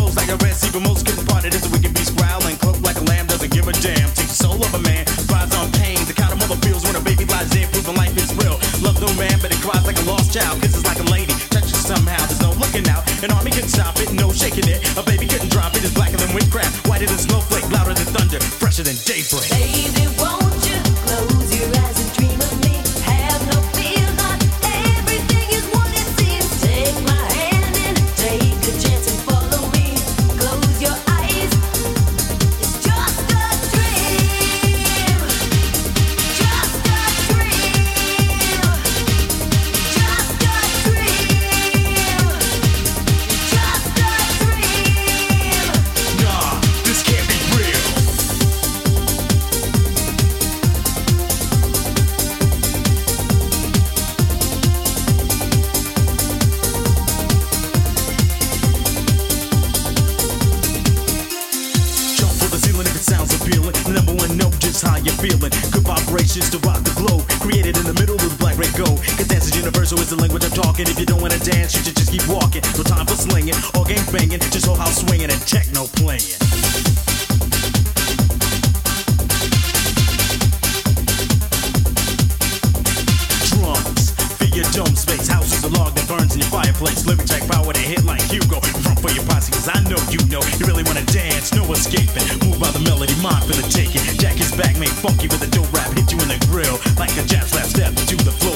flows like a red sea, but most couldn't part it. It's a wicked beast growling, cloaked like a lamb, doesn't give a damn. Takes the soul of a man, thrives on pain. The kind of mother feels when a baby lies in, proving life is real. Love no man, but it cries like a lost child. Kisses like a lady, touches somehow. There's no looking out. An army couldn't stop it, no shaking it. A baby couldn't drop it. It's blacker than witchcraft, whiter than snowflake, louder than thunder, fresher than daybreak. Baby, won't you close your eyes and dream of me? Have no fear, not everything is what it seems. Take my hand and take a chance and follow me. Close your eyes, it's just a dream. Just a dream. Just a dream. Just a dream. Nah, this can't be real. Jump for the ceiling if it sounds appealing. Number one, know just how you're feeling. Good vibrations to rock the globe. Created in the middle of the black red gold. Cause dance is universal, it's the language I'm talking. If you don't wanna dance, you should just keep walking. No time for slinging or game banging. Just whole house swinging and techno playing. Drums, fill your dome space. House is a log that burns in your fireplace. Lyric track power to hit like Hugo. Front for your posse, cause I know you know. You really wanna dance, no escaping. Move by the melody, mind for the taking. Jack is back, made funky with a dope rap. Hit you in the grill like a jab slap step to the floor.